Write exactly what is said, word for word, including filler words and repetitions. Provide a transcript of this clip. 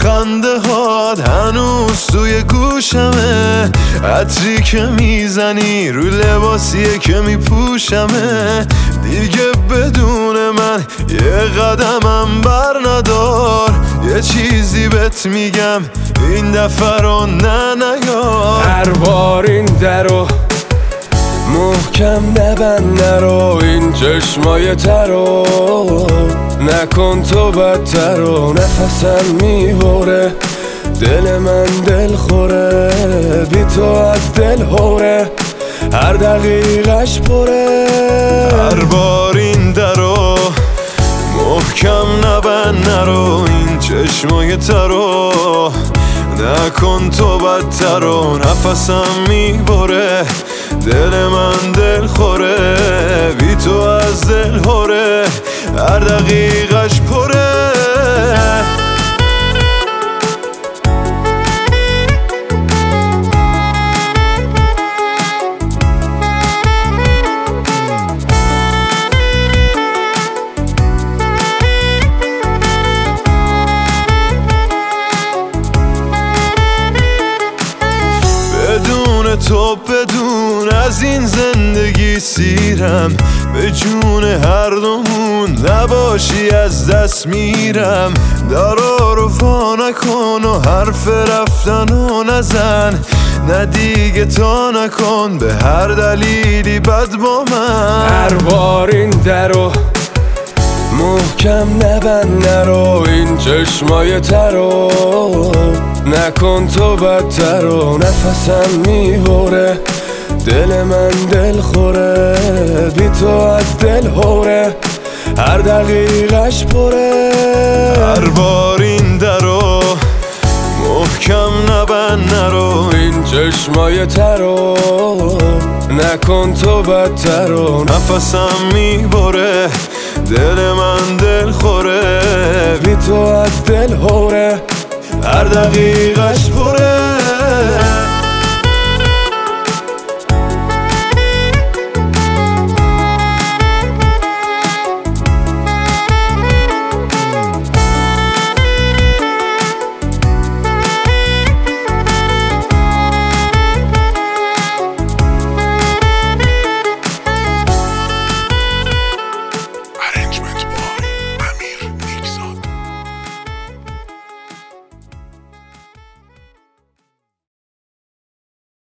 خنده هات هنوز توی گوشمه، عطری که میزنی رو لباسیه که میپوشمه. دیگه بدون من یه قدمم بر ندار، یه چیزی بهت میگم این دفعه رو نه نیار. هر بار این درو محکم نبند، نرو این چشمای ترو نکن تو بدتر و نفسم میبره، دل من دل خوره، بی تو از دل هوره، هر دقیقش پره. هر بار این درو محکم نبند، نرو این چشمای ترو نکن تو بدتر و نفسم میبره، دل من دل خوره، بی تو از دل هوره، هر دقیقش پره. بدون تو بدون از این زندگی سیرم، به جون هر دومون نباشی از دست میرم. دارا رو وا نکن و حرف رفتن و نزن، نه دیگه تا نکن به هر دلیلی بد با من. هر بار این درو محکم نبند، نرو این چشمای ترو نکن تو بدتر و نفسم میبره، دل من دل خوره، بی تو از دل هوره، هر دقیقش پره. هر بار این درو محکم نبند، نرو این چشمای ترو نکن تو بدتر و نفسم میبره، دل من دل خوره، بی تو از دل هوره، هر دقیقش پره.